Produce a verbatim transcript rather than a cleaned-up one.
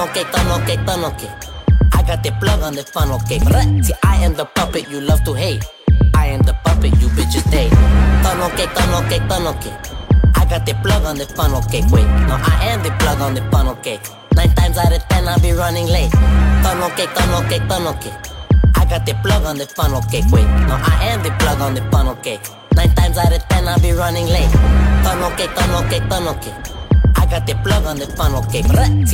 Funnel cake, funnel cake, funnel cake. I got the plug on the funnel cake. See, I am the puppet you love to hate. I am the puppet you bitches date. Funnel cake, funnel cake, funnel cake. I got the plug on the funnel cake. Wait, no, I am the plug on the funnel cake. Nine times out of ten, I'll be running late. Funnel cake, funnel cake, funnel cake. I got the plug on the funnel cake. Wait, no, I am the plug on the funnel cake. Nine times out of ten, I'll be running late. Funnel cake, funnel cake, funnel cake. I got the plug on the funnel cake. See,